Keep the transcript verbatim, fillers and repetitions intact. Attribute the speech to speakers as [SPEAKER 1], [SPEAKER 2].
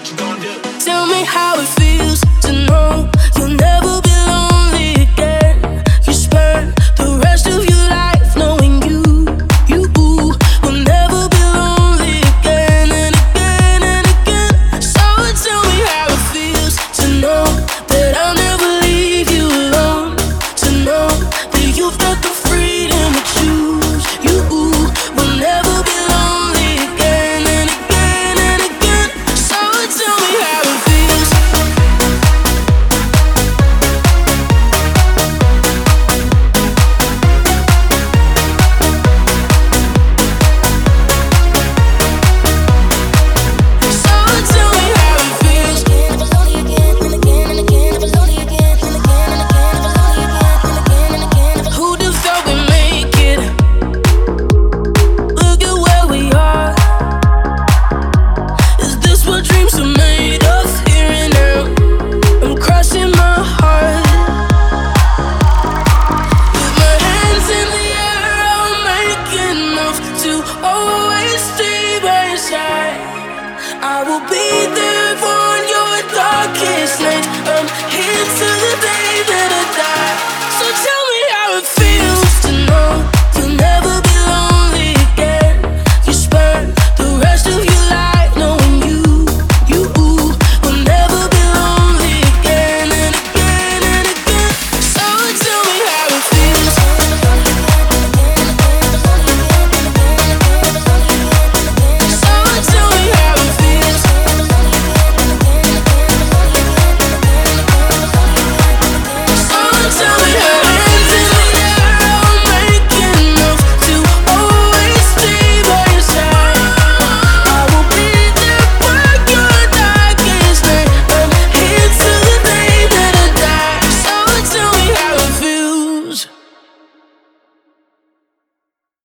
[SPEAKER 1] Tell me how it feels to know you'll never be lonely again. You spend the rest of your life knowing you, you will never be lonely again and again and again. So tell me how it feels to know that I'll never leave you alone. To know that you've got the freedom to choose. You will never be lonely again and again and again. So tell me how it feels. So tell me how it feels. Never lonely again and again and again. Never lonely again and again and again. Never lonely again and again and again. Who'd have thought we'd make it? Look at where we are. Is this what dreams are made of? Here and now, I'm crossing my heart. With my hands in the air, I'll make enough to always stay by your side. I will be